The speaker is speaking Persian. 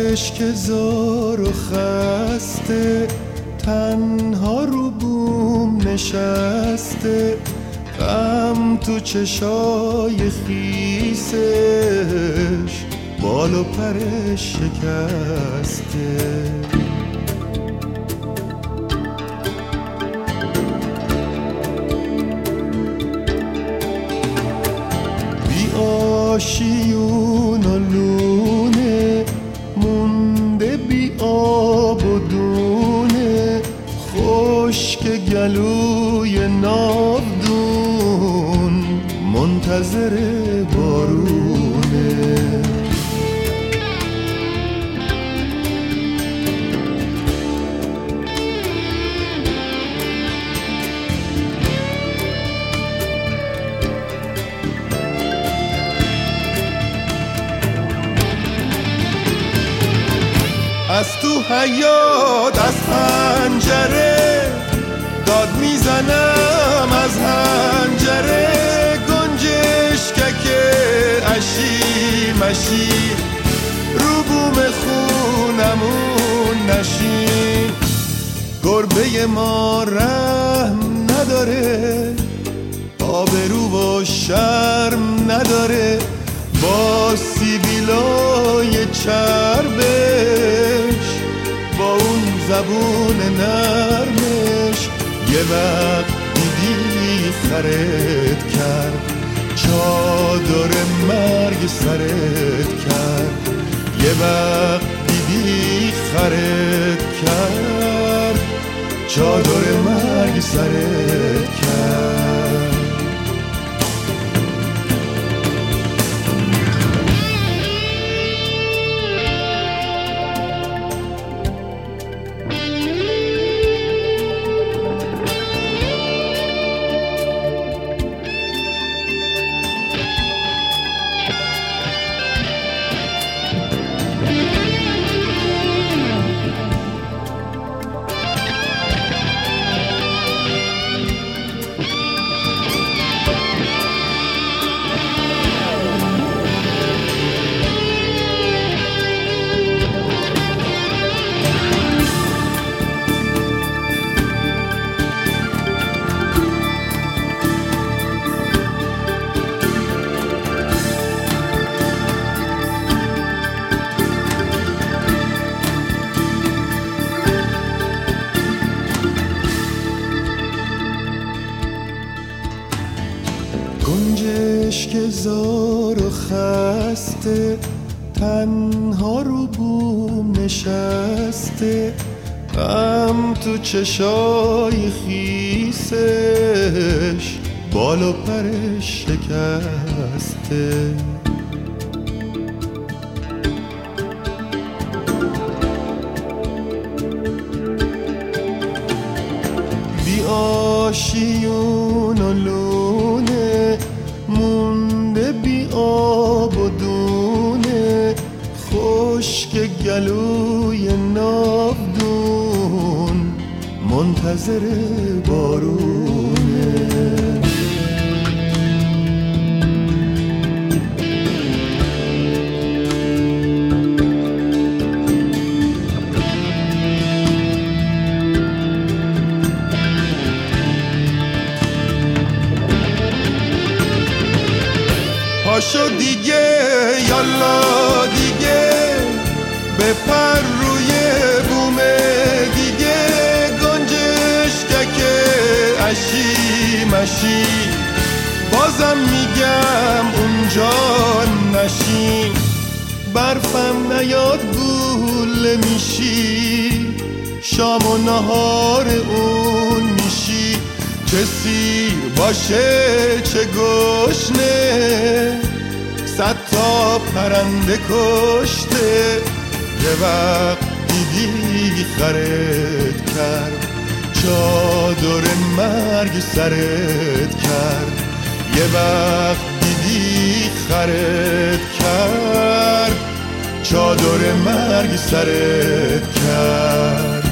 اشک زار و خسته تنها رو بوم نشسته، غم تو چشای خیسش بال و پرش شکسته. بی آشیون و لونه مونده، بی آب و دونه، خشک گلوی ناودون منتظر بارونه. از تو حیاط از پنجره داد میزنم، از هنجره گنجشکک اشی مشی رو بوم خونمون نشین. گربه ما رحم نداره، آبرو و شرم نداره، با سیبیلای چربش با اون زبون نرمش یه وقت دیدی خرت کرد، چادر مرگ سرت کرد. یه وقت دیدی خرت کرد، چادر مرگ سرت کرد. گنجشک زار و خسته تنها رو بوم نشسته، غم تو چشای خیسش بال و پرش شکسته. بی آشیون و لونه مونده، بی آب و دونه، خشک گلوی ناودون منتظر بارونه. پاشو دیگه یالا دیگه، بپر روی بوم دیگه، گنجشکک اشی مشی بازم میگم اونجا نشین. برفم نیاد گوله میشی، شام و نهار اون میشی. چه سیر باشه چه گشنه، 100 تا پرنده کشته. یه وقت دیدی خرت کرد، چادر مرگ سرت کرد. یه وقت دیدی خرت کرد، چادر مرگ سرت کرد.